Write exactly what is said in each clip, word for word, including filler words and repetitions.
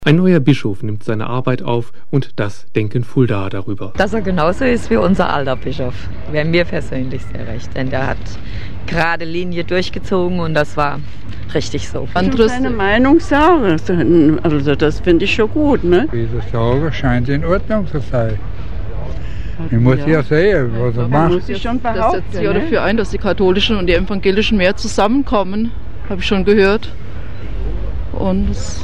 Ein neuer Bischof nimmt seine Arbeit auf und das denken Fuldaer darüber. Dass er genauso ist wie unser alter Bischof, wäre mir persönlich sehr recht, denn der hat gerade Linie durchgezogen und das war richtig so. Und seine Meinung sagen, also das finde ich schon gut, ne? Wie sie sagen, scheint in Ordnung zu sein. Man muss ja, ja sehen, was er macht. Muss ich schon behaupten, das setzt sich ja ne? dafür ein, dass die katholischen und die evangelischen mehr zusammenkommen, habe ich schon gehört. Und es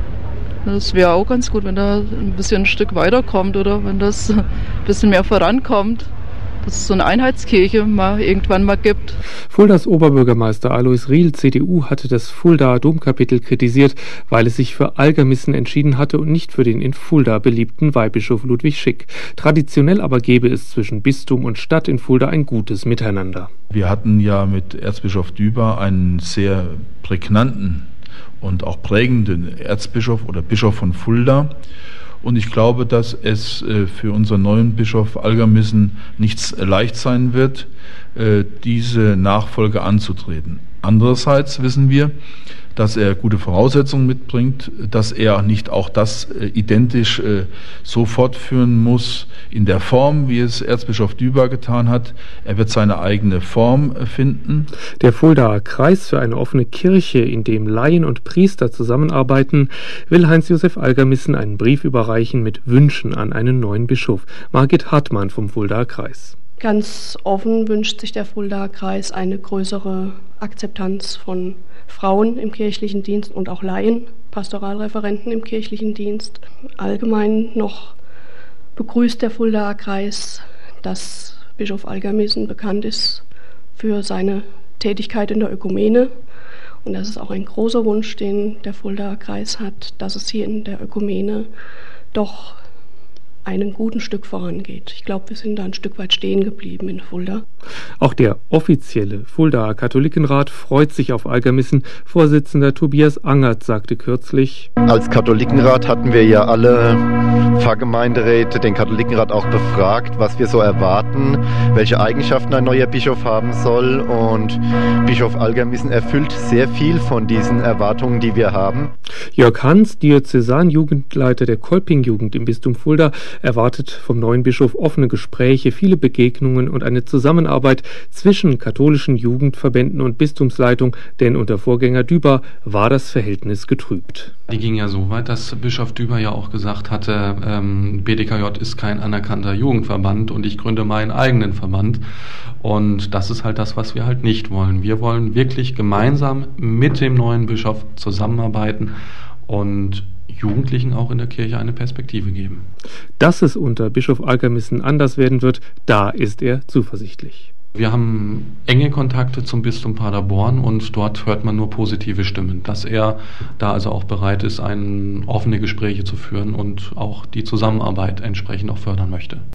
Das wäre auch ganz gut, wenn da ein bisschen ein Stück weiterkommt oder wenn das ein bisschen mehr vorankommt, dass es so eine Einheitskirche mal irgendwann mal gibt. Fuldaers Oberbürgermeister Alois Riehl, C D U, hatte das Fuldaer Domkapitel kritisiert, weil es sich für Algermissen entschieden hatte und nicht für den in Fulda beliebten Weihbischof Ludwig Schick. Traditionell aber gäbe es zwischen Bistum und Stadt in Fulda ein gutes Miteinander. Wir hatten ja mit Erzbischof Düber einen sehr prägnanten und auch prägenden Erzbischof oder Bischof von Fulda. Und ich glaube, dass es für unseren neuen Bischof Algermissen nicht leicht sein wird, diese Nachfolge anzutreten. Andererseits wissen wir, dass er gute Voraussetzungen mitbringt, dass er nicht auch das äh, identisch äh, so fortführen muss in der Form, wie es Erzbischof Düber getan hat. Er wird seine eigene Form äh, finden. Der Fuldaer Kreis für eine offene Kirche, in dem Laien und Priester zusammenarbeiten, will Heinz-Josef Algermissen einen Brief überreichen mit Wünschen an einen neuen Bischof. Margit Hartmann vom Fuldaer Kreis. Ganz offen wünscht sich der Fuldaer Kreis eine größere Akzeptanz von Frauen im kirchlichen Dienst und auch Laien, Pastoralreferenten im kirchlichen Dienst. Allgemein noch begrüßt der Fuldaer Kreis, dass Bischof Algermissen bekannt ist für seine Tätigkeit in der Ökumene. Und das ist auch ein großer Wunsch, den der Fuldaer Kreis hat, dass es hier in der Ökumene doch ein guten Stück vorangeht. Ich glaube, wir sind da ein Stück weit stehen geblieben in Fulda. Auch der offizielle Fuldaer Katholikenrat freut sich auf Algermissen. Vorsitzender Tobias Angert sagte kürzlich: Als Katholikenrat hatten wir ja alle Pfarrgemeinderäte, den Katholikenrat auch befragt, was wir so erwarten, welche Eigenschaften ein neuer Bischof haben soll. Und Bischof Algermissen erfüllt sehr viel von diesen Erwartungen, die wir haben. Jörg Hans, Diözesanjugendleiter der Kolpingjugend im Bistum Fulda, erwartet vom neuen Bischof offene Gespräche, viele Begegnungen und eine Zusammenarbeit zwischen katholischen Jugendverbänden und Bistumsleitung, denn unter Vorgänger Düber war das Verhältnis getrübt. Die ging ja so weit, dass Bischof Düber ja auch gesagt hatte, ähm, B D K J ist kein anerkannter Jugendverband und ich gründe meinen eigenen Verband. Und das ist halt das, was wir halt nicht wollen. Wir wollen wirklich gemeinsam mit dem neuen Bischof zusammenarbeiten und Jugendlichen auch in der Kirche eine Perspektive geben. Dass es unter Bischof Algermissen anders werden wird, da ist er zuversichtlich. Wir haben enge Kontakte zum Bistum Paderborn und dort hört man nur positive Stimmen, dass er da also auch bereit ist, ein, offene Gespräche zu führen und auch die Zusammenarbeit entsprechend auch fördern möchte.